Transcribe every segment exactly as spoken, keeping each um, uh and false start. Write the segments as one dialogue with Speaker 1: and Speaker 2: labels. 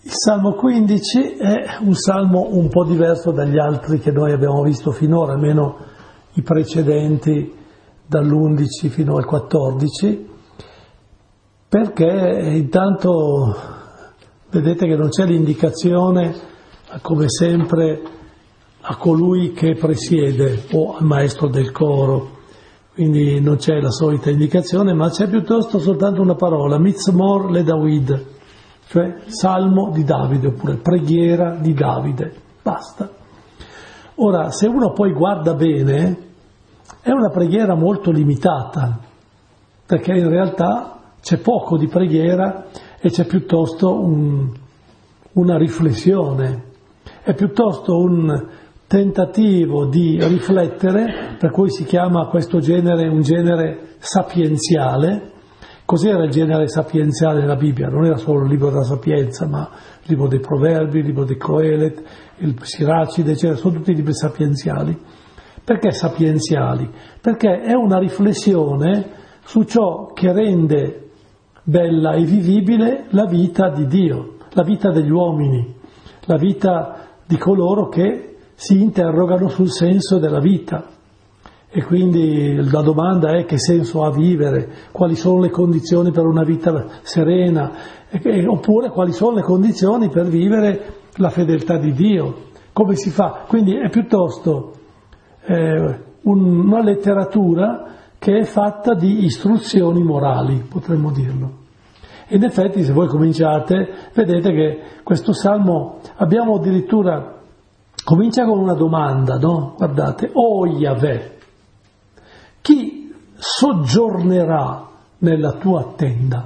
Speaker 1: Il Salmo quindici è un salmo un po' diverso dagli altri che noi abbiamo visto finora, almeno i precedenti dall'undici fino al quattordici, perché intanto vedete che non c'è l'indicazione, come sempre, a colui che presiede o al maestro del coro, quindi non c'è la solita indicazione, ma c'è piuttosto soltanto una parola, Mizmor le David, cioè salmo di Davide, oppure preghiera di Davide, basta. Ora, se uno poi guarda bene, è una preghiera molto limitata, perché in realtà c'è poco di preghiera e c'è piuttosto un, una riflessione, è piuttosto un tentativo di riflettere, per cui si chiama questo genere un genere sapienziale. Cos'era il genere sapienziale nella Bibbia? Non era solo il libro della Sapienza, ma il libro dei Proverbi, il libro di Coelet, il Siracide, eccetera, sono tutti libri sapienziali. Perché sapienziali? Perché è una riflessione su ciò che rende bella e vivibile la vita di Dio, la vita degli uomini, la vita di coloro che si interrogano sul senso della vita. E quindi la domanda è: che senso ha vivere? Quali sono le condizioni per una vita serena? E, oppure quali sono le condizioni per vivere la fedeltà di Dio? Come si fa? Quindi è piuttosto eh, un, una letteratura che è fatta di istruzioni morali, potremmo dirlo. E in effetti, se voi cominciate, vedete che questo salmo abbiamo addirittura, comincia con una domanda, no? Guardate, o Yahweh, chi soggiornerà nella tua tenda?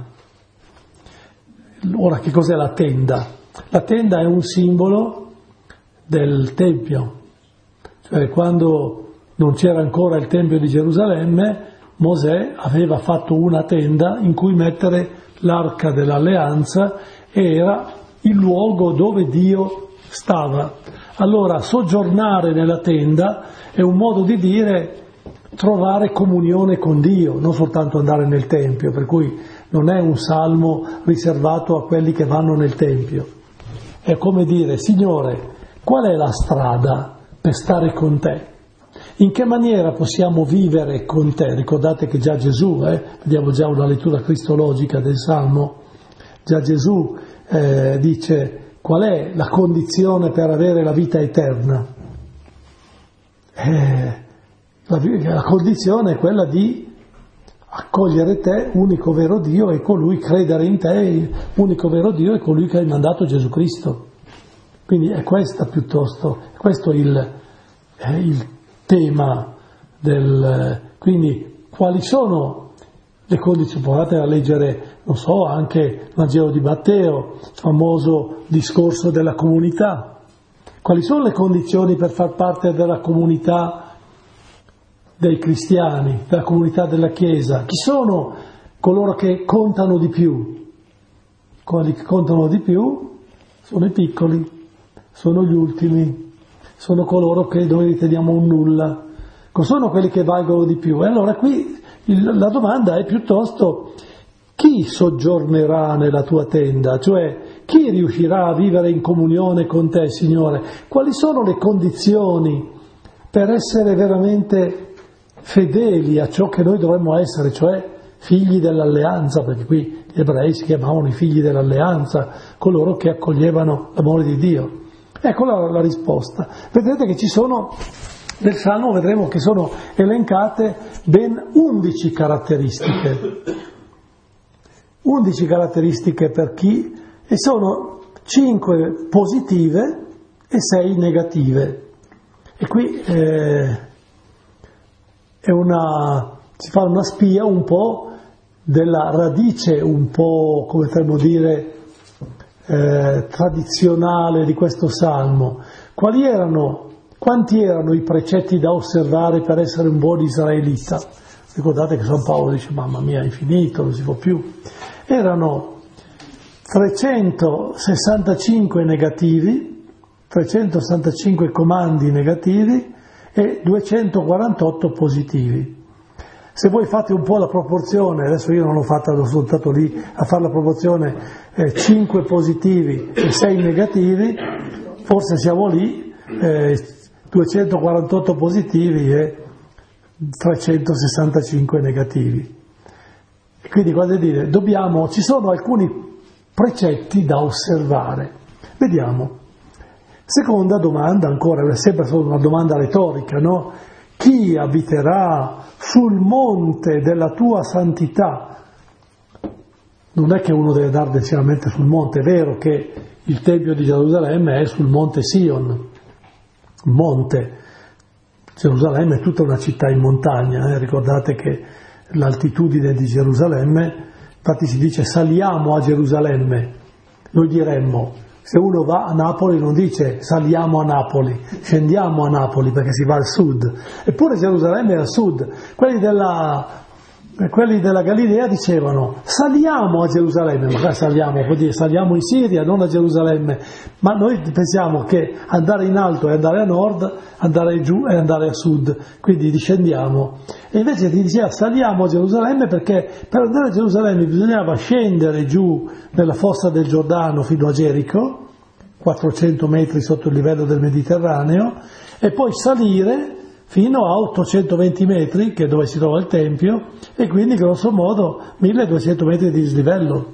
Speaker 1: Ora, che cos'è la tenda? La tenda è un simbolo del Tempio, cioè quando non c'era ancora il Tempio di Gerusalemme, Mosè aveva fatto una tenda in cui mettere l'arca dell'alleanza e era il luogo dove Dio stava. Allora, soggiornare nella tenda è un modo di dire trovare comunione con Dio, non soltanto andare nel Tempio, per cui non è un salmo riservato a quelli che vanno nel Tempio. È come dire: Signore, qual è la strada per stare con te? In che maniera possiamo vivere con te? Ricordate che già Gesù, eh, vediamo già una lettura cristologica del salmo, già Gesù eh, dice: qual è la condizione per avere la vita eterna? Eh, La, la condizione è quella di accogliere te, unico vero Dio, e colui, credere in te, unico vero Dio, e colui che hai mandato, Gesù Cristo. Quindi è questa piuttosto, questo il, è il tema del... Quindi quali sono le condizioni? Provate a leggere, non so, anche il Vangelo di Matteo, il famoso discorso della comunità. Quali sono le condizioni per far parte della comunità dei cristiani, della comunità della Chiesa? Chi sono coloro che contano di più? Quelli che contano di più sono i piccoli, sono gli ultimi, sono coloro che noi riteniamo un nulla, sono quelli che valgono di più. E allora qui il, la domanda è piuttosto: chi soggiornerà nella tua tenda? Cioè, chi riuscirà a vivere in comunione con te, Signore? Quali sono le condizioni per essere veramente fedeli a ciò che noi dovremmo essere, cioè figli dell'alleanza, perché qui gli ebrei si chiamavano i figli dell'alleanza, coloro che accoglievano l'amore di Dio. Ecco la, la risposta. Vedete che ci sono, nel Salmo vedremo che sono elencate ben undici caratteristiche. undici caratteristiche per chi, e sono cinque positive e sei negative. E qui eh, è una, si fa una spia un po' della radice, un po', come potremmo dire, eh, tradizionale di questo salmo. Quali erano, quanti erano i precetti da osservare per essere un buon israelita? Ricordate che San Paolo dice: mamma mia, è infinito, non si può più. Erano trecentosessantacinque negativi, trecentosessantacinque comandi negativi e duecentoquarantotto positivi. Se voi fate un po' la proporzione, adesso io non l'ho fatta, l'ho soltanto lì a fare la proporzione eh, cinque positivi e sei negativi, forse siamo lì, eh, duecentoquarantotto positivi e trecentosessantacinque negativi. E quindi quando dire, dobbiamo, ci sono alcuni precetti da osservare. Vediamo. Seconda domanda, ancora, è sempre solo una domanda retorica, no? Chi abiterà sul monte della tua santità? Non è che uno deve andare necessariamente sul monte, è vero che il Tempio di Gerusalemme è sul monte Sion, monte. Gerusalemme è tutta una città in montagna, eh? Ricordate che l'altitudine di Gerusalemme, infatti si dice saliamo a Gerusalemme, noi diremmo, se uno va a Napoli non dice saliamo a Napoli, scendiamo a Napoli perché si va al sud, eppure Gerusalemme è al sud. Quelli della, quelli della Galilea dicevano saliamo a Gerusalemme, ma saliamo, vuol dire saliamo in Siria, non a Gerusalemme, ma noi pensiamo che andare in alto è andare a nord, andare giù è andare a sud, quindi discendiamo. E invece ti diceva saliamo a Gerusalemme perché per andare a Gerusalemme bisognava scendere giù nella fossa del Giordano fino a Gerico, quattrocento metri sotto il livello del Mediterraneo, e poi salire fino a ottocentoventi metri, che è dove si trova il Tempio, e quindi grosso modo milleduecento metri di dislivello.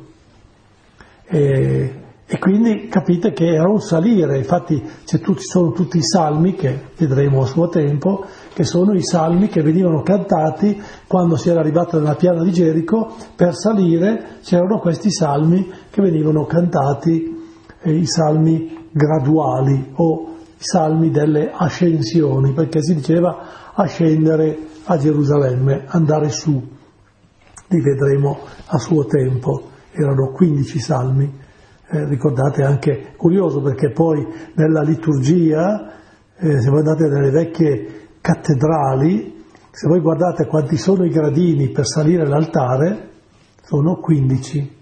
Speaker 1: E, e quindi capite che era un salire, infatti c'è tutti, ci sono tutti i salmi, che vedremo a suo tempo, che sono i salmi che venivano cantati quando si era arrivato nella piana di Gerico. Per salire c'erano questi salmi che venivano cantati, eh, i salmi graduali o i salmi delle ascensioni, perché si diceva ascendere a Gerusalemme, andare su. Li vedremo a suo tempo, erano quindici salmi. Eh, ricordate, anche curioso perché poi nella liturgia, eh, se voi andate nelle vecchie cattedrali, se voi guardate quanti sono i gradini per salire l'altare, sono quindici.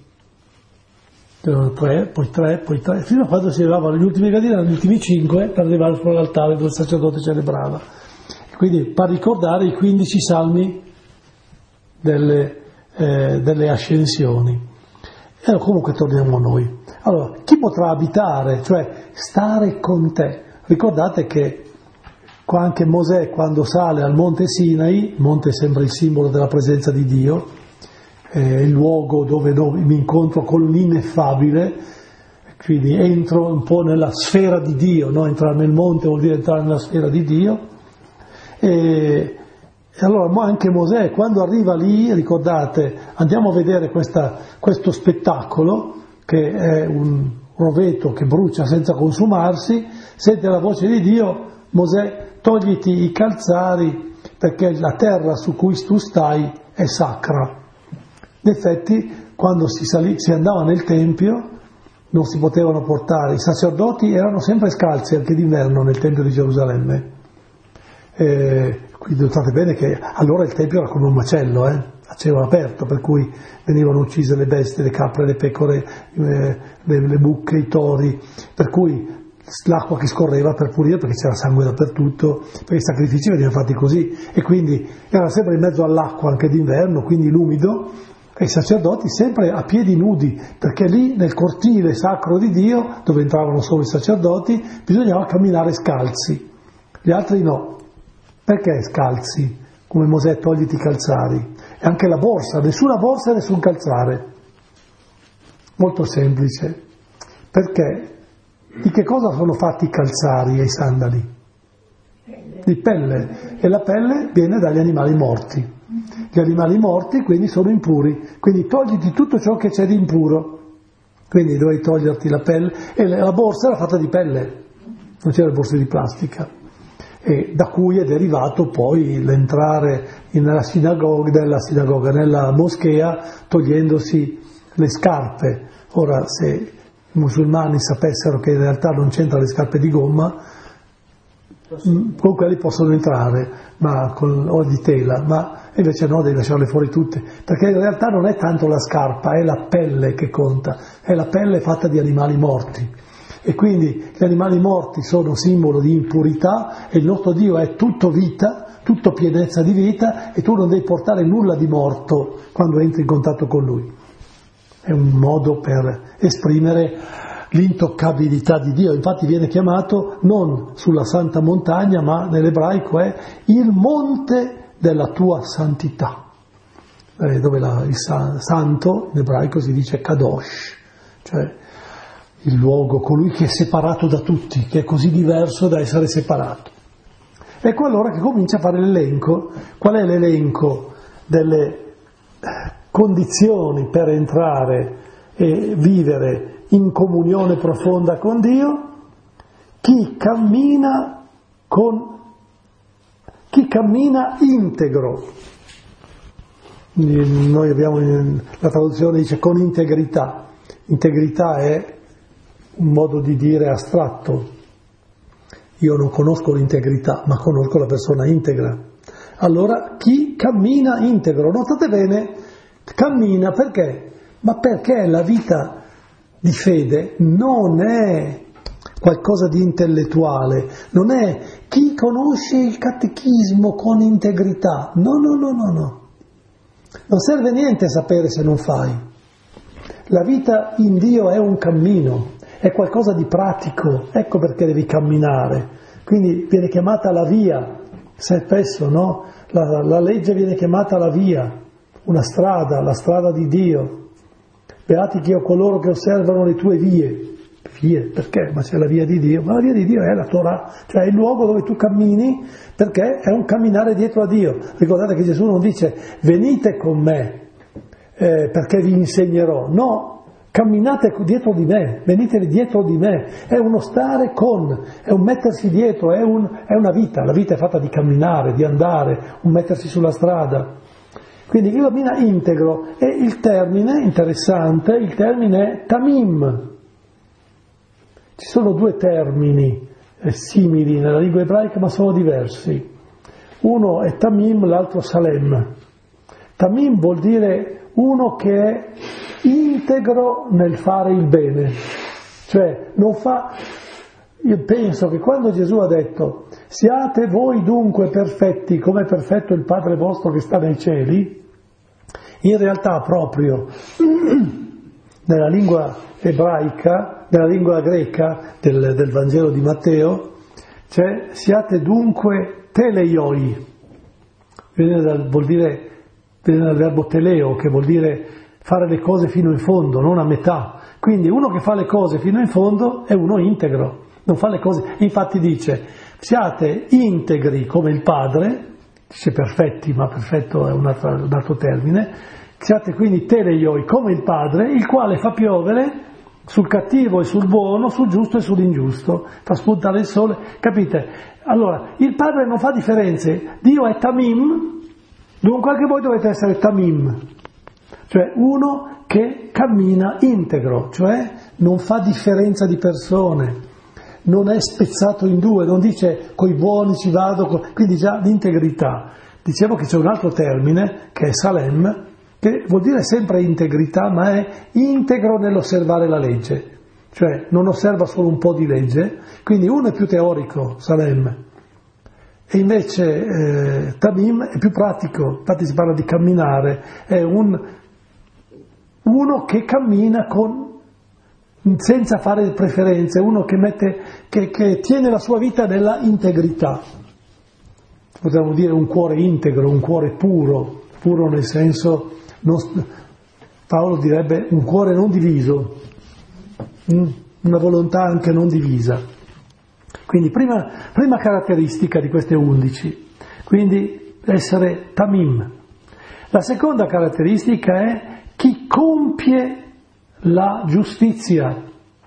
Speaker 1: Erano tre, poi tre, poi tre, fino a quando si arrivavano gli ultimi gradini, erano gli ultimi cinque per arrivare sull'altare dove il sacerdote celebrava. E quindi per ricordare i quindici salmi delle, eh, delle ascensioni. E comunque torniamo a noi. Allora, chi potrà abitare, cioè stare con te? Ricordate che anche Mosè, quando sale al monte Sinai, il monte sembra il simbolo della presenza di Dio, è il luogo dove, dove mi incontro con l'ineffabile, quindi entro un po' nella sfera di Dio, no? Entrare nel monte vuol dire entrare nella sfera di Dio. E, e allora anche Mosè, quando arriva lì, ricordate, andiamo a vedere questa, questo spettacolo, che è un roveto che brucia senza consumarsi, sente la voce di Dio, Mosè, togliti i calzari perché la terra su cui tu stai è sacra. In effetti, quando si, salì, si andava nel Tempio, non si potevano portare, i sacerdoti erano sempre scalzi anche d'inverno nel Tempio di Gerusalemme. Eh, quindi notate bene che allora il Tempio era come un macello, eh? a cielo aperto, per cui venivano uccise le bestie, le capre, le pecore, eh, le, le mucche, i tori, per cui l'acqua che scorreva per pulire, perché c'era sangue dappertutto, perché i sacrifici venivano fatti così, e quindi era sempre in mezzo all'acqua anche d'inverno, quindi l'umido, e i sacerdoti sempre a piedi nudi, perché lì nel cortile sacro di Dio, dove entravano solo i sacerdoti, bisognava camminare scalzi, gli altri no. Perché scalzi? Come Mosè, togliti i calzari. E anche la borsa, nessuna borsa e nessun calzare. Molto semplice. Perché? Di che cosa sono fatti i calzari e i sandali? Di pelle. E la pelle viene dagli animali morti. Gli animali morti quindi sono impuri. Quindi togliti tutto ciò che c'è di impuro. Quindi dovevi toglierti la pelle. E la borsa era fatta di pelle. Non c'era borse di plastica. E da cui è derivato poi l'entrare nella sinagoga, nella sinagoga, nella moschea, togliendosi le scarpe. Ora, se i musulmani sapessero che in realtà non c'entra le scarpe di gomma, con quelli possono entrare, ma con, o di tela, ma invece no, devi lasciarle fuori tutte, perché in realtà non è tanto la scarpa, è la pelle che conta, è la pelle fatta di animali morti. E quindi gli animali morti sono simbolo di impurità e il nostro Dio è tutto vita, tutto pienezza di vita e tu non devi portare nulla di morto quando entri in contatto con Lui. È un modo per esprimere l'intoccabilità di Dio, infatti viene chiamato non sulla santa montagna, ma nell'ebraico è il monte della tua santità, eh, dove la, il sa, santo in ebraico si dice kadosh, cioè il luogo, colui che è separato da tutti, che è così diverso da essere separato. Ecco allora che comincia a fare l'elenco. Qual è l'elenco delle condizioni per entrare e vivere in comunione profonda con Dio? Chi cammina con chi cammina integro. Noi abbiamo la traduzione dice con integrità. Integrità è un modo di dire astratto. Io non conosco l'integrità, ma conosco la persona integra. Allora, chi cammina integro, notate bene, cammina perché? Ma perché la vita di fede non è qualcosa di intellettuale, non è chi conosce il catechismo con integrità. No, no, no, no, no. Non serve niente sapere se non fai. La vita in Dio è un cammino, è qualcosa di pratico, ecco perché devi camminare. Quindi viene chiamata la via, spesso no? La, la legge viene chiamata la via, una strada, la strada di Dio. Beati che io coloro che osservano le tue vie. Vie, perché? Ma c'è la via di Dio. Ma la via di Dio è la Torah, cioè è il luogo dove tu cammini, perché è un camminare dietro a Dio. Ricordate che Gesù non dice venite con me eh, perché vi insegnerò. No, camminate dietro di me, venite dietro di me. È uno stare con, è un mettersi dietro, è, un, è una vita. La vita è fatta di camminare, di andare, un mettersi sulla strada. Quindi chi cammina integro, e il termine, interessante, il termine è tamim. Ci sono due termini eh, simili nella lingua ebraica, ma sono diversi. Uno è tamim, l'altro salem. Tamim vuol dire uno che è integro nel fare il bene. Cioè, non fa... Io penso che quando Gesù ha detto siate voi dunque perfetti come è perfetto il Padre vostro che sta nei cieli, in realtà proprio nella lingua ebraica, nella lingua greca del, del Vangelo di Matteo, cioè siate dunque teleioi, viene dal, vuol dire, viene dal verbo teleo, che vuol dire fare le cose fino in fondo, non a metà. Quindi uno che fa le cose fino in fondo è uno integro, non fa le cose, infatti dice siate integri come il Padre, dice perfetti, ma perfetto è un altro, un altro termine, siate quindi teleioi come il Padre, il quale fa piovere sul cattivo e sul buono, sul giusto e sull'ingiusto, fa spuntare il sole, capite? Allora, il Padre non fa differenze, Dio è tamim, dunque anche voi dovete essere tamim, cioè uno che cammina integro, cioè non fa differenza di persone, non è spezzato in due, non dice coi buoni ci vado, quindi già l'integrità. Dicevo che c'è un altro termine che è salem, che vuol dire sempre integrità, ma è integro nell'osservare la legge, cioè non osserva solo un po' di legge, quindi uno è più teorico, salem, e invece eh, tamim è più pratico, infatti si parla di camminare, è un, uno che cammina con senza fare preferenze, uno che, mette, che, che tiene la sua vita nella integrità. Potremmo dire un cuore integro, un cuore puro, puro nel senso, non, Paolo direbbe un cuore non diviso, una volontà anche non divisa. Quindi prima, prima caratteristica di queste undici, quindi essere tamim. La seconda caratteristica è chi compie la giustizia,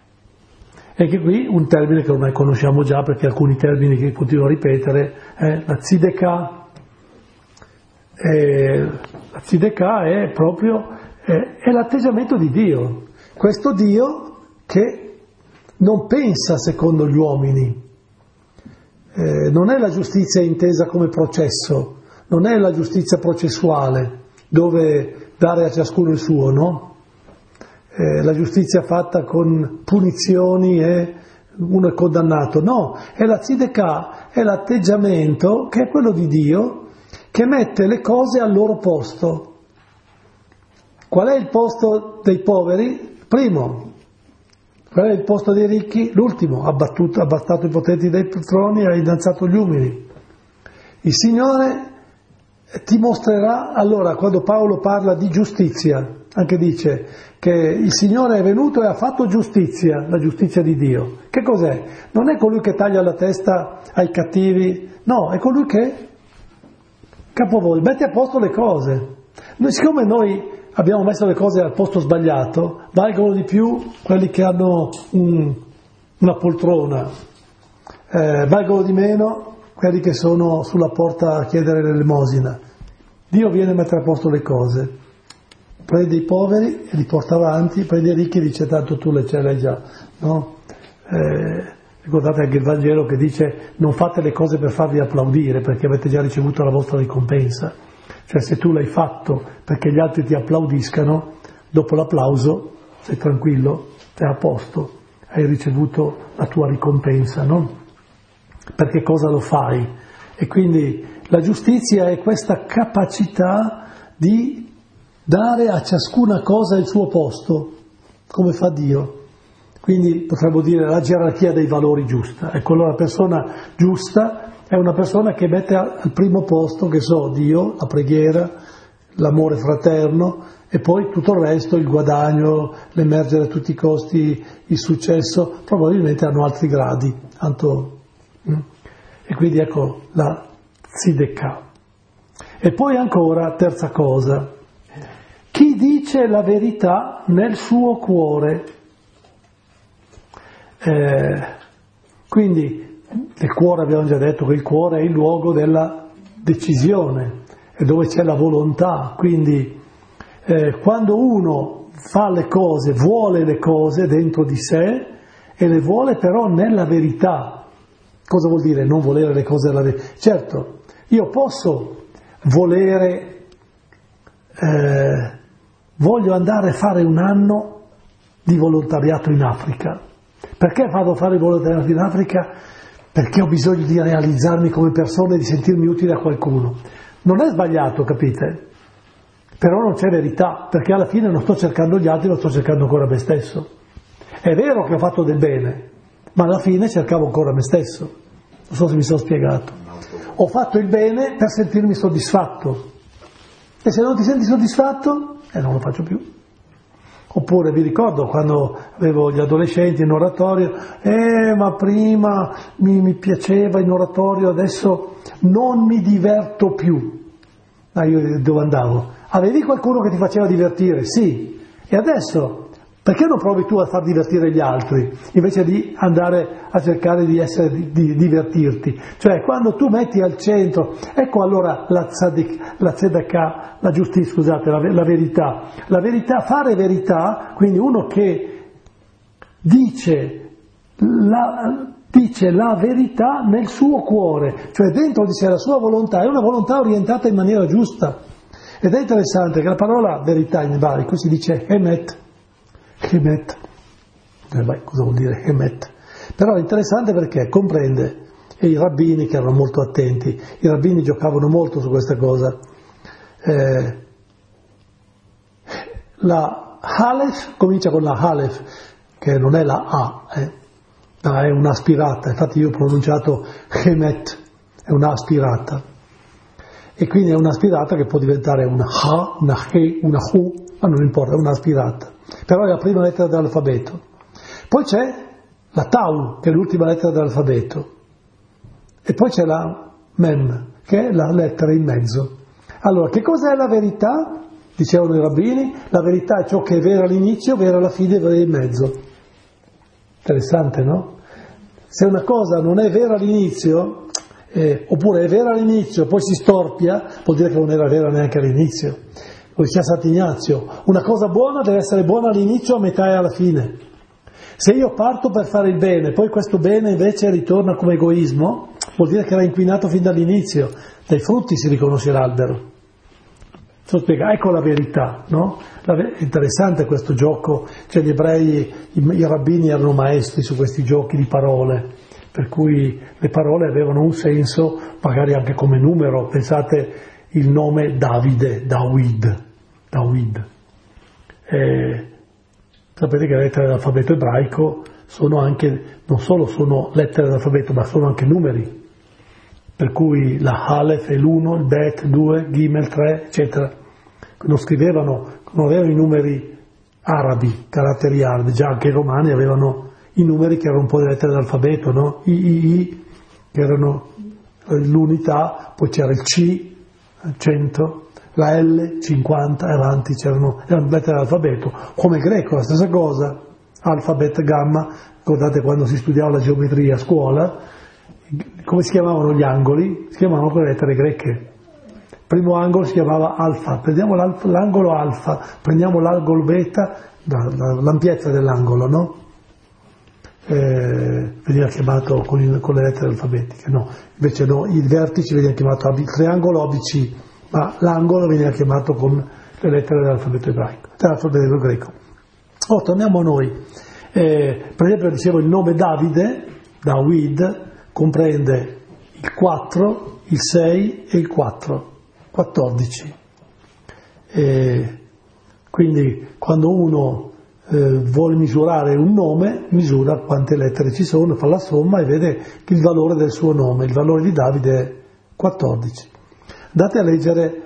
Speaker 1: e che qui un termine che ormai conosciamo già perché alcuni termini che continuo a ripetere è la tzedekah. E la tzedekah è proprio è, è l'atteggiamento di Dio, questo Dio che non pensa secondo gli uomini, eh, non è la giustizia intesa come processo, non è la giustizia processuale dove dare a ciascuno il suo, no? Eh, la giustizia fatta con punizioni e uno è condannato, no, è la tzedakah, è l'atteggiamento che è quello di Dio, che mette le cose al loro posto. Qual è il posto dei poveri? Primo. Qual è il posto dei ricchi? L'ultimo. Ha abbattuto, ha abbattato i potenti dai troni e ha innalzato gli umili. Il Signore ti mostrerà, allora, quando Paolo parla di giustizia, anche dice che il Signore è venuto e ha fatto giustizia, la giustizia di Dio. Che cos'è? Non è colui che taglia la testa ai cattivi, no, è colui che capovolge, mette a posto le cose. Noi, siccome noi abbiamo messo le cose al posto sbagliato, valgono di più quelli che hanno un, una poltrona, eh, valgono di meno quelli che sono sulla porta a chiedere l'elemosina. Dio viene a mettere a posto le cose, prende i poveri e li porta avanti, prende i ricchi e dice tanto tu le ce l'hai già, no? Eh, ricordate anche il Vangelo che dice non fate le cose per farvi applaudire perché avete già ricevuto la vostra ricompensa. Cioè se tu l'hai fatto perché gli altri ti applaudiscano, dopo l'applauso sei tranquillo, sei a posto, hai ricevuto la tua ricompensa, no? Perché cosa lo fai? E quindi la giustizia è questa capacità di dare a ciascuna cosa il suo posto, come fa Dio. Quindi potremmo dire la gerarchia dei valori giusta. Ecco, allora la persona giusta è una persona che mette al primo posto, che so, Dio, la preghiera, l'amore fraterno e poi tutto il resto, il guadagno, l'emergere a tutti i costi, il successo, probabilmente hanno altri gradi. Tanto, e quindi ecco la tzedakah. E poi ancora, terza cosa, chi dice la verità nel suo cuore. Eh, quindi il cuore, abbiamo già detto che il cuore è il luogo della decisione, è dove c'è la volontà, quindi eh, quando uno fa le cose, vuole le cose dentro di sé e le vuole però nella verità. Cosa vuol dire non volere le cose nella verità? Certo, io posso volere, eh, voglio andare a fare un anno di volontariato in Africa. Perché vado a fare il volontariato in Africa? Perché ho bisogno di realizzarmi come persona e di sentirmi utile a qualcuno. Non è sbagliato, capite? Però non c'è verità, perché alla fine non sto cercando gli altri, lo sto cercando ancora me stesso. È vero che ho fatto del bene, ma alla fine cercavo ancora me stesso. Non so se mi sono spiegato. Ho fatto il bene per sentirmi soddisfatto. E se non ti senti soddisfatto, eh, non lo faccio più. Oppure vi ricordo quando avevo gli adolescenti in oratorio, eh ma prima mi, mi piaceva in oratorio, adesso non mi diverto più. Ah, io dove andavo? Avevi qualcuno che ti faceva divertire? Sì. E adesso? Perché non provi tu a far divertire gli altri, invece di andare a cercare di, essere, di, di divertirti? Cioè, quando tu metti al centro, ecco allora la tzedakah, la, tzedakah, la giustizia, scusate, la, la verità. La verità, fare verità, quindi uno che dice la, dice la verità nel suo cuore, cioè dentro di sé la sua volontà, è una volontà orientata in maniera giusta. Ed è interessante che la parola verità in ebraico si dice emet, Emet, eh beh, cosa vuol dire Emet? Però è interessante perché comprende, e i rabbini che erano molto attenti, i rabbini giocavano molto su questa cosa. Eh, la Aleph comincia con la Aleph, che non è la A, eh, ma è un'aspirata, infatti io ho pronunciato Emet, è un'aspirata. E quindi è un'aspirata che può diventare una Ha, una He, una Hu, ma non importa, è un'aspirata. Però è la prima lettera dell'alfabeto. Poi c'è la Tau, che è l'ultima lettera dell'alfabeto. E poi c'è la Mem, che è la lettera in mezzo. Allora, che cos'è la verità? Dicevano i rabbini, la verità è ciò che è vero all'inizio, vero alla fine e vero in mezzo. Interessante, no? Se una cosa non è vera all'inizio, eh, oppure è vera all'inizio, poi si storpia, vuol dire che non era vera neanche all'inizio. Lo diceva Sant'Ignazio, una cosa buona deve essere buona all'inizio, a metà e alla fine. Se io parto per fare il bene, poi questo bene invece ritorna come egoismo, vuol dire che era inquinato fin dall'inizio. Dai frutti si riconosce l'albero. So spiega, ecco la verità, no? La ver- è interessante questo gioco, cioè gli ebrei, i, i rabbini erano maestri su questi giochi di parole, per cui le parole avevano un senso, magari anche come numero. Pensate il nome Davide, Dawid, Dawid. Eh, sapete che le lettere dell'alfabeto ebraico sono anche, non solo sono lettere dell'alfabeto, ma sono anche numeri. Per cui la Aleph è l'uno, il Bet due, Gimel tre, eccetera. Non scrivevano, non avevano i numeri arabi, caratteri arabi, già anche i romani avevano i numeri che erano un po' le lettere dell'alfabeto, no? I, I, I, che erano l'unità, poi c'era il C, cento, la L, cinquanta, e avanti c'erano, erano lettere dell'alfabeto, come il greco, la stessa cosa, alfabet, gamma, ricordate quando si studiava la geometria a scuola, come si chiamavano gli angoli? Si chiamavano con le lettere greche. Il primo angolo si chiamava alfa, prendiamo l'angolo alfa, prendiamo l'angolo beta, l'ampiezza dell'angolo, no? Eh, veniva chiamato con, il, con le lettere alfabetiche, no? Invece no, i vertici veniva chiamato il triangolo A B C, ma l'angolo veniva chiamato con le lettere dell'alfabeto ebraico, dell'alfabeto greco. Oh, torniamo a noi. Eh, per esempio, dicevo, il nome Davide, Dawid, comprende il quattro, il sei e il quattro, quattordici. E quindi quando uno eh, vuole misurare un nome, misura quante lettere ci sono, fa la somma e vede il valore del suo nome. Il valore di Davide è quattordici. Andate a leggere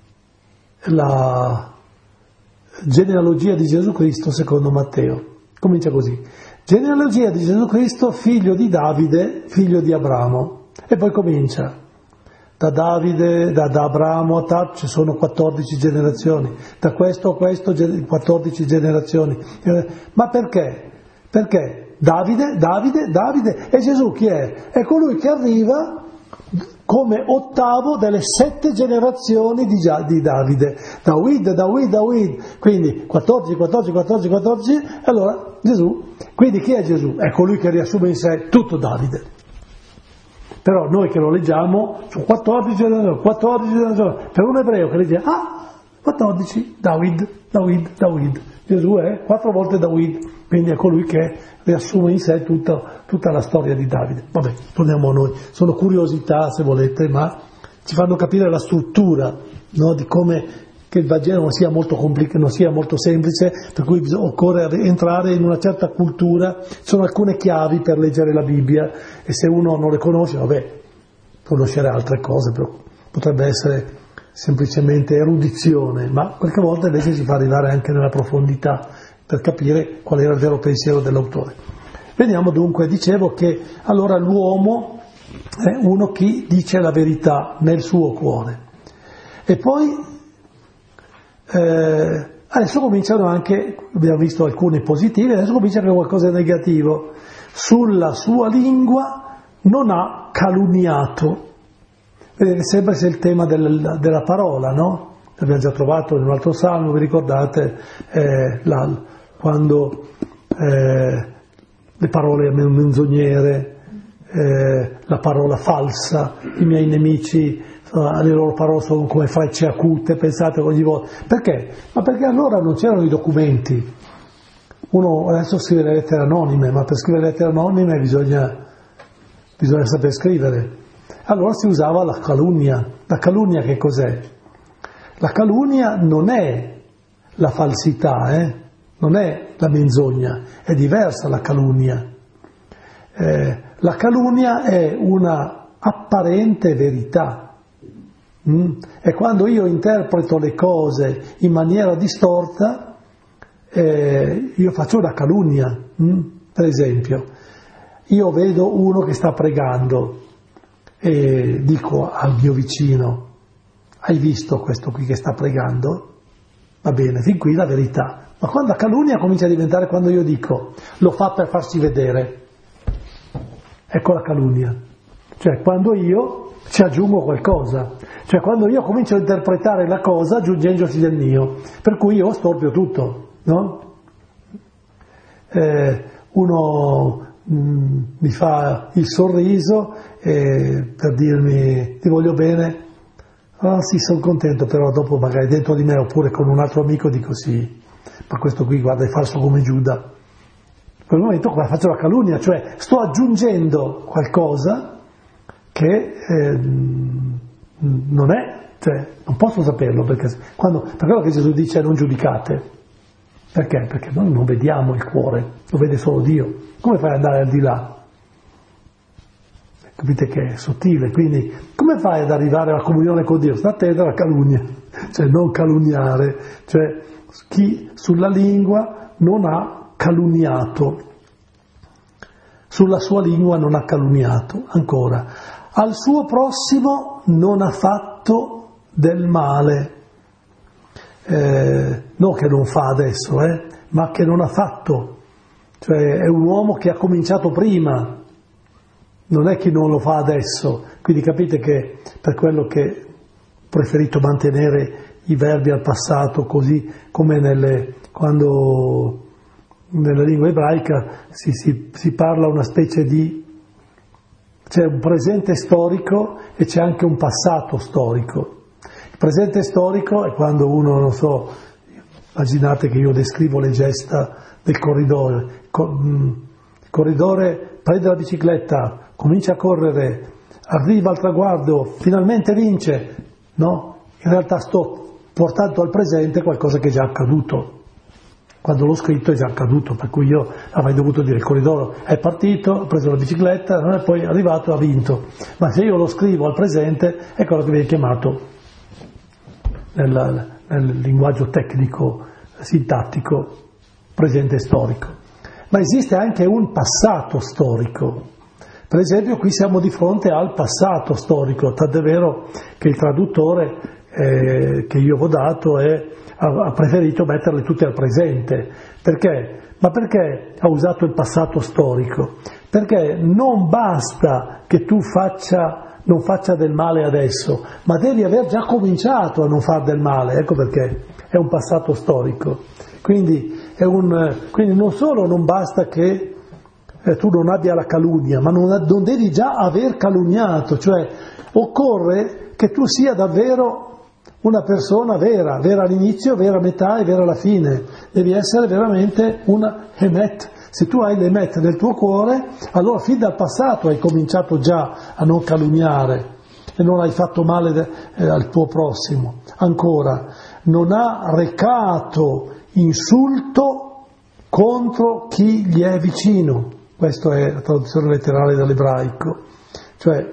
Speaker 1: la genealogia di Gesù Cristo secondo Matteo. Comincia così. Genealogia di Gesù Cristo, figlio di Davide, figlio di Abramo. E poi comincia. Da Davide, da, da Abramo a Tat ci sono quattordici generazioni. Da questo a questo quattordici generazioni. Ma perché? Perché Davide, Davide, Davide. E Gesù chi è? È colui che arriva come ottavo delle sette generazioni di, di Davide. Dawid, Dawid, Dawid. Quindi quattordici, quattordici, quattordici, quattordici. E allora Gesù. Quindi chi è Gesù? È colui che riassume in sé tutto Davide. Però noi che lo leggiamo, sono quattordici generazioni, quattordici generazioni. Per un ebreo che legge, ah, quattordici, Dawid, Dawid, Dawid. Gesù è quattro volte Dawid, quindi è colui che riassume in sé tutta, tutta la storia di Davide. Vabbè, torniamo a noi. Sono curiosità, se volete, ma ci fanno capire la struttura, no, di come che il Vangelo non sia molto complicato, non sia molto semplice, per cui occorre entrare in una certa cultura. Ci sono alcune chiavi per leggere la Bibbia e se uno non le conosce, vabbè, conoscere altre cose, però potrebbe essere semplicemente erudizione, ma qualche volta invece si fa arrivare anche nella profondità per capire qual era il vero pensiero dell'autore. Vediamo dunque, dicevo che allora l'uomo è uno che dice la verità nel suo cuore. E poi eh, adesso cominciano anche, abbiamo visto alcune positive, adesso comincia anche qualcosa di negativo. Sulla sua lingua non ha calunniato. Vedete, sembra sia il tema del, della parola, no? L'abbiamo già trovato in un altro salmo, vi ricordate, eh, la, quando eh, le parole menzognere, eh, la parola falsa, i miei nemici, eh, le loro parole sono come frecce acute, pensate ogni volta. Perché? Ma perché allora non c'erano i documenti. Uno adesso scrive le lettere anonime, ma per scrivere le lettere anonime bisogna, bisogna saper scrivere. Allora si usava la calunnia. La calunnia che cos'è? La calunnia non è la falsità, eh? Non è la menzogna, è diversa la calunnia. Eh, la calunnia è una apparente verità. Mm? È quando io interpreto le cose in maniera distorta, eh, io faccio una calunnia. Mm? Per esempio, io vedo uno che sta pregando e dico al mio vicino: hai visto questo qui che sta pregando? Va bene, fin qui la verità. Ma quando la calunnia comincia a diventare, quando io dico lo fa per farsi vedere, ecco la calunnia. Cioè quando io ci aggiungo qualcosa, cioè quando io comincio a interpretare la cosa aggiungendoci del mio, per cui io storpio tutto, no? Eh, uno mh, mi fa il sorriso eh, per dirmi ti voglio bene, Ah sì, sono contento, però dopo magari dentro di me oppure con un altro amico dico sì, ma questo qui guarda è falso come Giuda. In quel momento qua faccio la calunnia, cioè sto aggiungendo qualcosa che eh, non è, cioè non posso saperlo, perché quando, per quello che Gesù dice non giudicate. Perché? Perché noi non vediamo il cuore, lo vede solo Dio. Come fai ad andare al di là? Capite che è sottile, quindi come fai ad arrivare alla comunione con Dio? Sta attento alla calunnia, cioè non calunniare, cioè chi sulla lingua non ha calunniato, sulla sua lingua non ha calunniato, ancora, al suo prossimo non ha fatto del male, eh, non che non fa adesso, eh, ma che non ha fatto, cioè è un uomo che ha cominciato prima. Non è che non lo fa adesso, quindi capite che per quello che ho preferito mantenere i verbi al passato, così come nelle, quando nella lingua ebraica si, si, si parla una specie di, c'è un presente storico e c'è anche un passato storico. Il presente storico è quando uno, non so, immaginate che io descrivo le gesta del corridore, il corridore prende la bicicletta, comincia a correre, arriva al traguardo, finalmente vince, no? In realtà sto portando al presente qualcosa che è già accaduto. Quando l'ho scritto è già accaduto, per cui io avrei dovuto dire il corridore è partito, ha preso la bicicletta, e poi è arrivato e ha vinto. Ma se io lo scrivo al presente è quello che viene chiamato nel, nel linguaggio tecnico, sintattico, presente storico. Ma esiste anche un passato storico. Per esempio qui siamo di fronte al passato storico, tant'è vero che il traduttore eh, che io ho dato è, ha, ha preferito metterle tutte al presente. Perché? Ma perché ha usato il passato storico? Perché non basta che tu faccia, non faccia del male adesso, ma devi aver già cominciato a non far del male, ecco perché è un passato storico. Quindi, è un, quindi non solo non basta che Eh, tu non abbia la calunnia, ma non, non devi già aver calunniato, cioè occorre che tu sia davvero una persona vera, vera all'inizio, vera a metà e vera alla fine, devi essere veramente una emet. Se tu hai l'emet nel tuo cuore, allora fin dal passato hai cominciato già a non calunniare e non hai fatto male de, eh, al tuo prossimo. Ancora, non ha recato insulto contro chi gli è vicino. Questa è la traduzione letterale dall'ebraico. Cioè,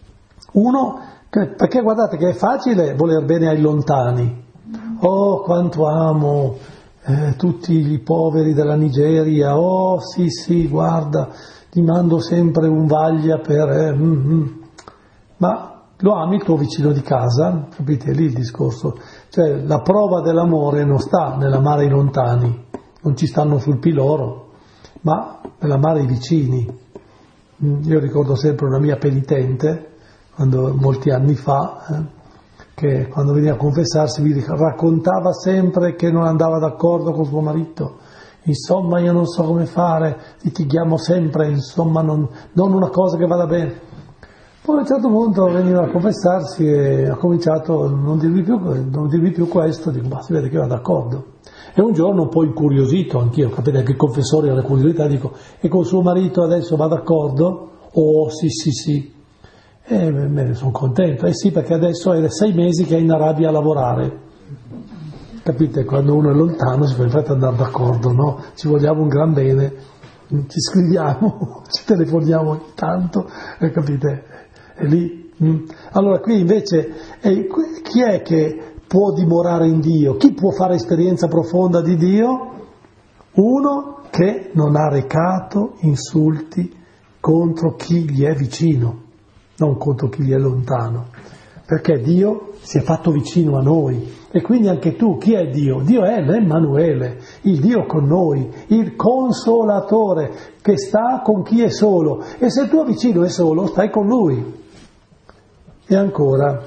Speaker 1: uno, perché guardate che è facile voler bene ai lontani. Oh, quanto amo eh, tutti i poveri della Nigeria, oh sì sì, guarda, ti mando sempre un vaglia per... Eh, mm, mm. Ma lo ami il tuo vicino di casa? Capite? Lì il discorso. Cioè, la prova dell'amore non sta nell'amare i lontani, non ci stanno sul piloro, ma nell'amare i vicini. Io ricordo sempre una mia penitente, quando, molti anni fa, eh, che quando veniva a confessarsi mi raccontava sempre che non andava d'accordo con suo marito. Insomma, io non so come fare, litighiamo sempre, insomma, non, non una cosa che vada bene. Poi a un certo punto veniva a confessarsi e ha cominciato a non dirmi più, non dirmi più questo, dico, ma si vede che va d'accordo. E un giorno un po' incuriosito, anch'io, capite che il confessore ha la curiosità, dico, e con suo marito adesso va d'accordo? Oh, sì, sì, sì. E me ne sono contento. Eh sì, perché adesso è sei mesi che è in Arabia a lavorare. Capite? Quando uno è lontano si fa in fretta andare d'accordo, no? Ci vogliamo un gran bene, ci scriviamo, ci telefoniamo ogni tanto, eh, capite? È lì. Allora qui invece, eh, chi è che può dimorare in Dio? Chi può fare esperienza profonda di Dio? Uno che non ha recato insulti contro chi gli è vicino, non contro chi gli è lontano, perché Dio si è fatto vicino a noi e quindi anche tu, chi è Dio? Dio è l'Emmanuele, il Dio con noi, il Consolatore che sta con chi è solo, e se il tuo vicino è solo stai con lui. E ancora,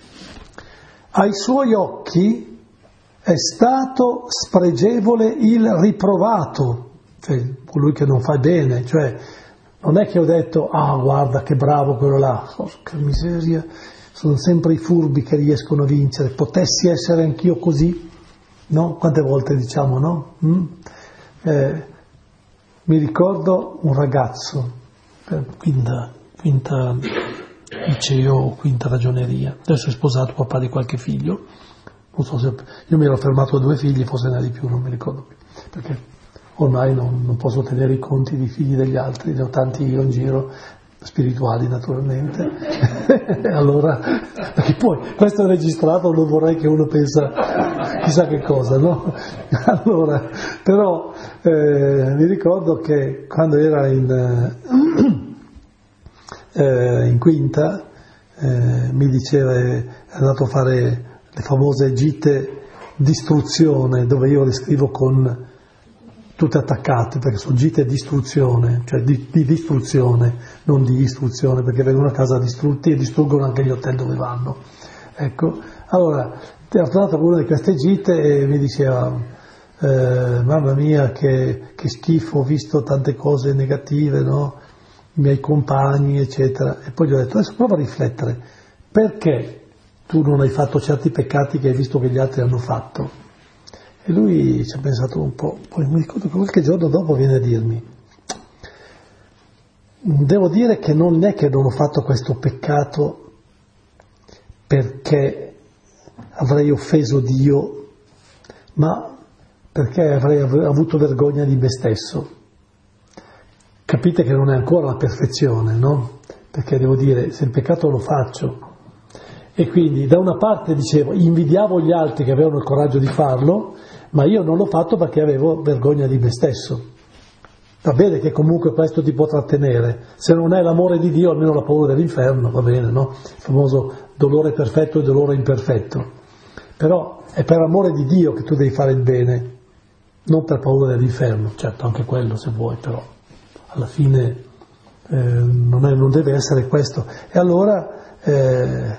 Speaker 1: ai suoi occhi è stato spregevole il riprovato, cioè colui che non fa bene, cioè non è che ho detto, ah guarda che bravo quello là, oh, che miseria, sono sempre i furbi che riescono a vincere, potessi essere anch'io così, no? Quante volte diciamo, no? Mm? Eh, mi ricordo un ragazzo, quinta, quinta liceo, quinta ragioneria, adesso è sposato, papà di qualche figlio, non so se, io mi ero fermato a due figli, forse ne ha di più, non mi ricordo più, perché ormai non, non posso tenere i conti di figli degli altri, ne ho tanti io in giro, spirituali naturalmente. Allora, perché poi questo è registrato, non vorrei che uno pensa chissà che cosa, no? Allora, però eh, mi ricordo che quando era in, eh, in quinta eh, mi diceva, è andato a fare le famose gite d'istruzione, dove io le scrivo con tutte attaccate, perché sono gite di istruzione, cioè di, di distruzione, non di istruzione, perché vengono a casa distrutti e distruggono anche gli hotel dove vanno. Ecco, allora, ero tornato a una di queste gite e mi diceva, eh, mamma mia, che, che schifo, ho visto tante cose negative, no? I miei compagni, eccetera. E poi gli ho detto, adesso prova a riflettere, perché tu non hai fatto certi peccati che hai visto che gli altri hanno fatto? E lui ci ha pensato un po', poi mi ricordo che qualche giorno dopo viene a dirmi, devo dire che non è che non ho fatto questo peccato perché avrei offeso Dio, ma perché avrei avuto vergogna di me stesso. Capite che non è ancora la perfezione, no? Perché devo dire, se il peccato lo faccio, e quindi da una parte dicevo, invidiavo gli altri che avevano il coraggio di farlo, ma io non l'ho fatto perché avevo vergogna di me stesso. Va bene che comunque questo ti può trattenere, se non è l'amore di Dio almeno la paura dell'inferno, va bene, no? Il famoso dolore perfetto e dolore imperfetto. Però è per amore di Dio che tu devi fare il bene, non per paura dell'inferno, certo anche quello se vuoi, però alla fine eh, non, è, non deve essere questo. E allora eh,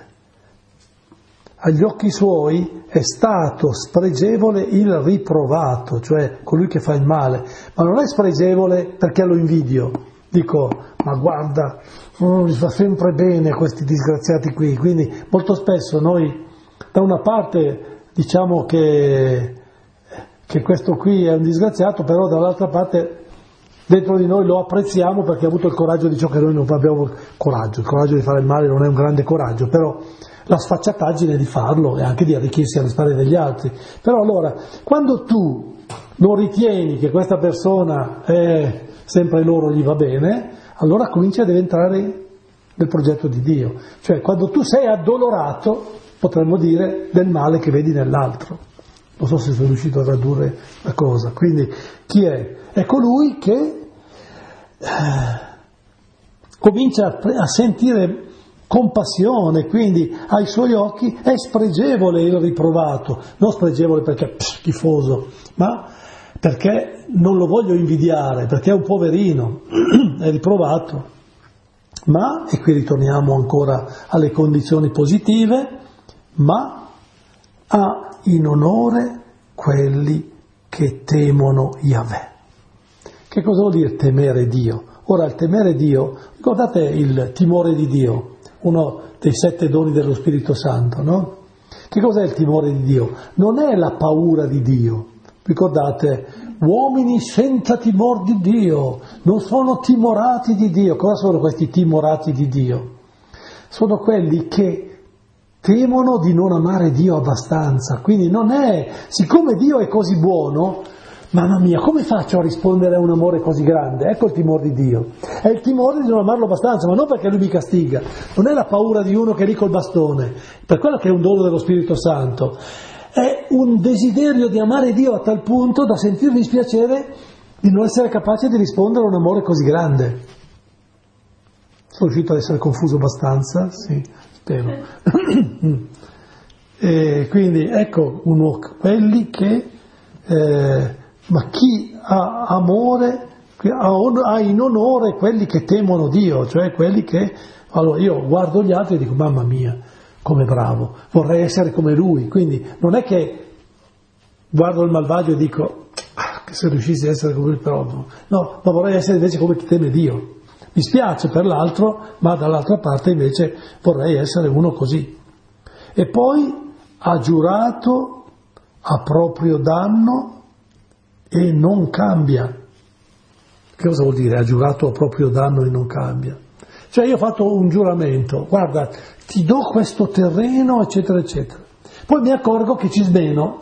Speaker 1: agli occhi suoi è stato spregevole il riprovato, cioè colui che fa il male, ma non è spregevole perché lo invidio, dico, ma guarda, oh, mi fa sempre bene questi disgraziati qui, quindi molto spesso noi da una parte diciamo che, che questo qui è un disgraziato, però dall'altra parte dentro di noi lo apprezziamo perché ha avuto il coraggio di ciò che noi non abbiamo coraggio, il coraggio di fare il male non è un grande coraggio, però la sfacciataggine di farlo e anche di arricchirsi alle spalle degli altri. Però allora, quando tu non ritieni che questa persona è sempre loro gli va bene, allora comincia ad entrare nel progetto di Dio. Cioè, quando tu sei addolorato, potremmo dire, del male che vedi nell'altro. Non so se sono riuscito a tradurre la cosa. Quindi, chi è? È colui che eh, comincia a, a sentire compassione, quindi ai suoi occhi è spregevole il riprovato, non spregevole perché pff, schifoso, ma perché non lo voglio invidiare, perché è un poverino, è riprovato, ma, e qui ritorniamo ancora alle condizioni positive, ma ha in onore quelli che temono Yahweh. Che cosa vuol dire temere Dio? Ora, il temere Dio, ricordate il timore di Dio, uno dei sette doni dello Spirito Santo, no? Che cos'è il timore di Dio? Non è la paura di Dio. Ricordate, uomini senza timore di Dio, non sono timorati di Dio. Cosa sono questi timorati di Dio? Sono quelli che temono di non amare Dio abbastanza. Quindi non è, siccome Dio è così buono, mamma mia, come faccio a rispondere a un amore così grande? Ecco il timore di Dio. È il timore di non amarlo abbastanza, ma non perché Lui mi castiga. Non è la paura di uno che è lì col bastone, per quello che è un dono dello Spirito Santo. È un desiderio di amare Dio a tal punto da sentir dispiacere di non essere capace di rispondere a un amore così grande. Sono riuscito ad essere confuso abbastanza? Sì, spero. E quindi ecco uno, quelli che... Eh, ma chi ha amore, ha in onore quelli che temono Dio, cioè quelli che, allora io guardo gli altri e dico, mamma mia, come bravo, vorrei essere come lui, quindi non è che guardo il malvagio e dico, ah, che se riuscissi a essere come lui, però no, ma vorrei essere invece come chi teme Dio, Mi spiace per l'altro, ma dall'altra parte invece vorrei essere uno così. E poi ha giurato a proprio danno e non cambia. Che cosa vuol dire? Ha giurato a proprio danno e non cambia. Cioè io ho fatto un giuramento, guarda, ti do questo terreno, eccetera, eccetera. Poi mi accorgo che ci smeno.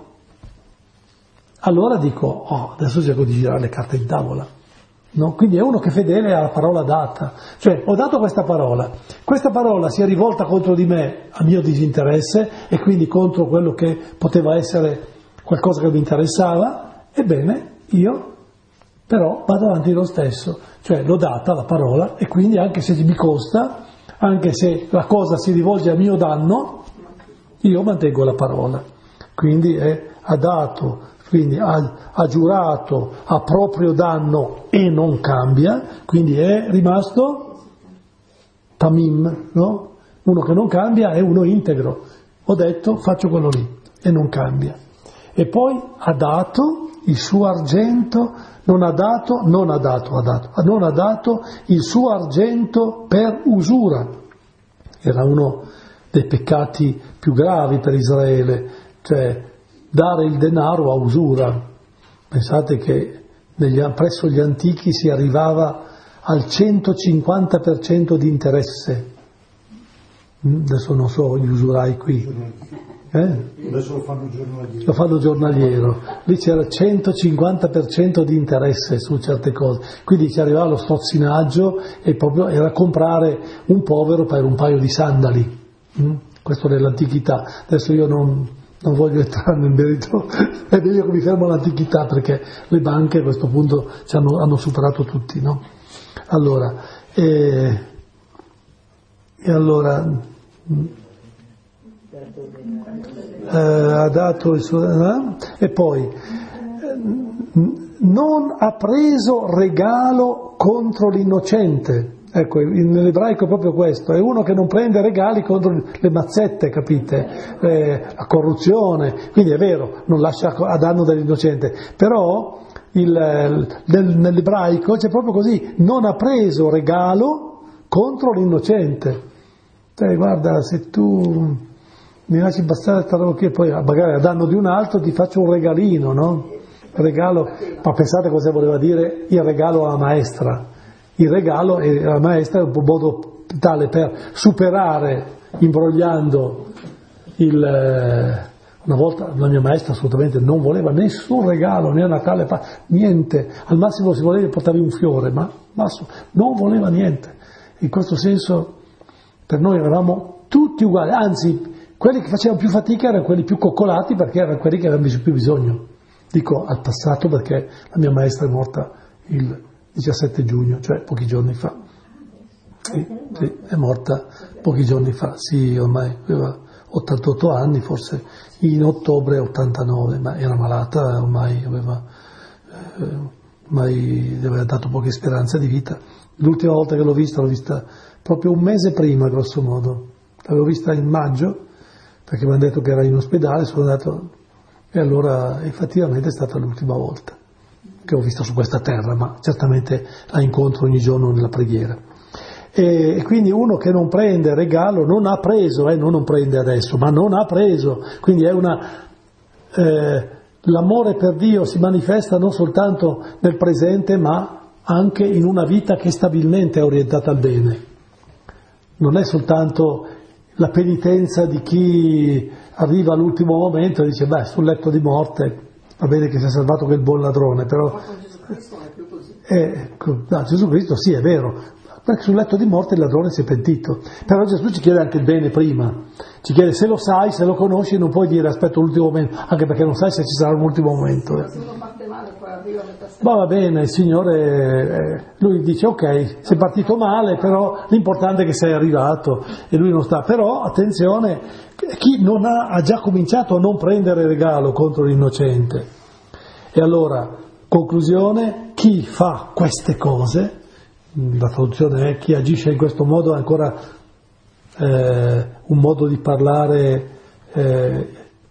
Speaker 1: Allora dico, oh, adesso cerco di girare le carte in tavola. No? Quindi è uno che è fedele alla parola data. Cioè, ho dato questa parola. Questa parola si è rivolta contro di me a mio disinteresse e quindi contro quello che poteva essere qualcosa che mi interessava. Ebbene, io però vado avanti lo stesso. Cioè, l'ho data la parola e quindi anche se mi costa, anche se la cosa si rivolge a mio danno, io mantengo la parola. Quindi è, ha dato... Quindi ha, ha giurato a proprio danno e non cambia, quindi è rimasto tamim, no? Uno che non cambia è uno integro. Ho detto, faccio quello lì e non cambia. E poi ha dato il suo argento, non ha dato, non ha dato, ha dato, non ha dato il suo argento per usura. Era uno dei peccati più gravi per Israele, cioè dare il denaro a usura. Pensate che negli, presso gli antichi si arrivava al centocinquanta per cento di interesse. Adesso non so gli usurai qui. Eh?
Speaker 2: Adesso lo fanno giornaliero.
Speaker 1: Lo fanno giornaliero. Lì c'era il centocinquanta per cento di interesse su certe cose. Quindi ci arrivava lo strozzinaggio e proprio era comprare un povero per un paio di sandali. Questo nell'antichità. Adesso io non... Non voglio entrare nel merito, è meglio che mi fermo all'antichità perché le banche a questo punto ci hanno, hanno superato tutti, no? Allora, e, e allora eh, ha dato il suo eh, e poi eh, non ha preso regalo contro l'innocente. Ecco, nell'ebraico è proprio questo, è uno che non prende regali contro le mazzette, capite? Eh, la corruzione, quindi è vero, non lascia a danno dell'innocente, però il, nel, nell'ebraico c'è proprio così, non ha preso regalo contro l'innocente. Cioè, guarda, se tu mi lasci bastare questa roba qui e poi magari a danno di un altro ti faccio un regalino, no? Regalo, ma pensate cosa voleva dire il regalo alla maestra. Il regalo e la maestra è un modo tale per superare imbrogliando il... Una volta la mia maestra assolutamente non voleva nessun regalo, né a Natale, niente, al massimo si voleva portarvi un fiore, ma massimo, non voleva niente. In questo senso per noi eravamo tutti uguali, anzi quelli che facevano più fatica erano quelli più coccolati perché erano quelli che avevano più bisogno. Dico al passato perché la mia maestra è morta il diciassette giugno, cioè pochi giorni fa. Sì, sì, è morta pochi giorni fa, sì, ormai aveva ottantotto anni, forse in ottobre ottantanove, ma era malata, ormai aveva, eh, ormai aveva dato poche speranze di vita. L'ultima volta che l'ho vista, l'ho vista proprio un mese prima, grosso modo. L'avevo vista in maggio, perché mi hanno detto che era in ospedale, sono andato, e allora effettivamente è stata l'ultima volta che ho visto su questa terra, ma certamente la incontro ogni giorno nella preghiera. E quindi uno che non prende regalo non ha preso, eh, non, non prende adesso, ma non ha preso, quindi è una... Eh, l'amore per Dio si manifesta non soltanto nel presente, ma anche in una vita che stabilmente è orientata al bene. Non è soltanto la penitenza di chi arriva all'ultimo momento e dice, beh, sul letto di morte... Va bene che si è salvato quel buon ladrone, però... Ma con Gesù Cristo non è più così. Eh, no, Gesù Cristo sì, è vero, perché sul letto di morte il ladrone si è pentito. Però Gesù ci chiede anche il bene prima. Ci chiede se lo sai, se lo conosci, non puoi dire aspetta l'ultimo momento, anche perché non sai se ci sarà un ultimo momento. Eh. Se uno parte male poi arriva a metà strada. Ma va bene, il Signore, eh, lui dice ok, sei partito male, però l'importante è che sei arrivato e lui non sta. Però, attenzione... Chi non ha, ha già cominciato a non prendere regalo contro l'innocente. E allora, conclusione, chi fa queste cose, la traduzione è chi agisce in questo modo, è ancora eh, un modo di parlare eh,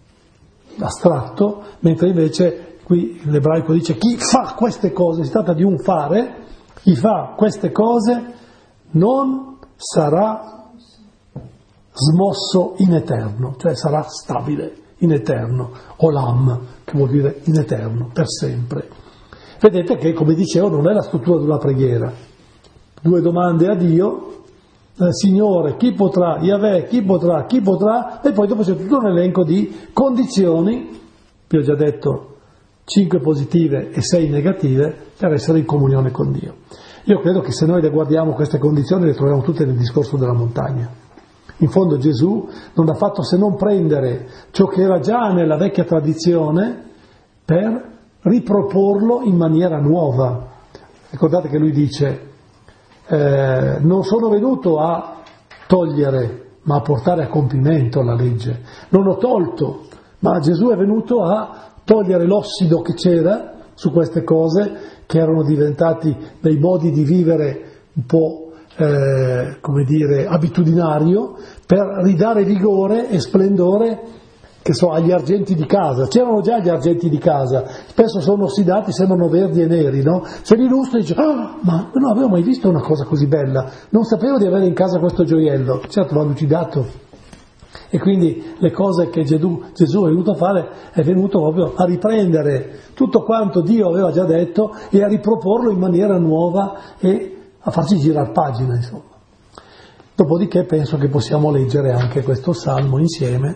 Speaker 1: astratto, mentre invece qui l'ebraico dice chi fa queste cose, si tratta di un fare, chi fa queste cose non sarà smosso in eterno, cioè sarà stabile in eterno, olam, che vuol dire in eterno, per sempre. Vedete che, come dicevo, non è la struttura di una preghiera. Due domande a Dio, eh, Signore, chi potrà, Yahweh, chi potrà, chi potrà, e poi dopo c'è tutto un elenco di condizioni, vi ho già detto, cinque positive e sei negative, per essere in comunione con Dio. Io credo che se noi le guardiamo queste condizioni le troviamo tutte nel discorso della montagna. In fondo Gesù non ha fatto se non prendere ciò che era già nella vecchia tradizione per riproporlo in maniera nuova. Ricordate che lui dice eh, non sono venuto a togliere ma a portare a compimento la legge. Non ho tolto, ma Gesù è venuto a togliere l'ossido che c'era su queste cose che erano diventati dei modi di vivere un po' Eh, come dire, abitudinario, per ridare vigore e splendore, che so, agli argenti di casa. C'erano già gli argenti di casa, spesso sono ossidati, sembrano verdi e neri, no? Se li illustri dice, ah, ma non avevo mai visto una cosa così bella, non sapevo di avere in casa questo gioiello. Certo, l'ha lucidato. E quindi le cose che Gesù, Gesù è venuto a fare, è venuto proprio a riprendere tutto quanto Dio aveva già detto e a riproporlo in maniera nuova e a farci girare pagina, insomma. Dopodiché penso che possiamo leggere anche questo salmo insieme.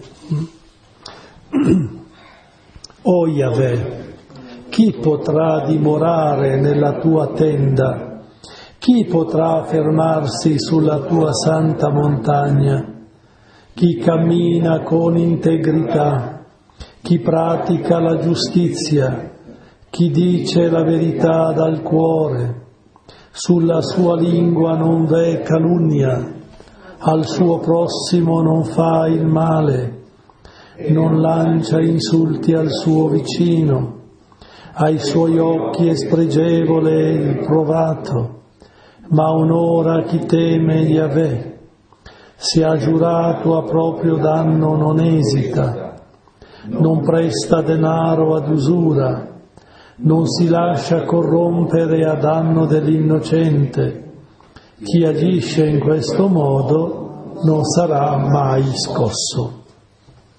Speaker 1: O Yahweh, chi potrà dimorare nella tua tenda? Chi potrà fermarsi sulla tua santa montagna? Chi cammina con integrità, chi pratica la giustizia, chi dice la verità dal cuore, sulla sua lingua non v'è calunnia, al suo prossimo non fa il male, non lancia insulti al suo vicino, ai suoi occhi è spregevole il provato, ma onora chi teme Yahweh. Se ha giurato a proprio danno non esita, non presta denaro ad usura, non si lascia corrompere a danno dell'innocente. Chi agisce in questo modo non sarà mai scosso.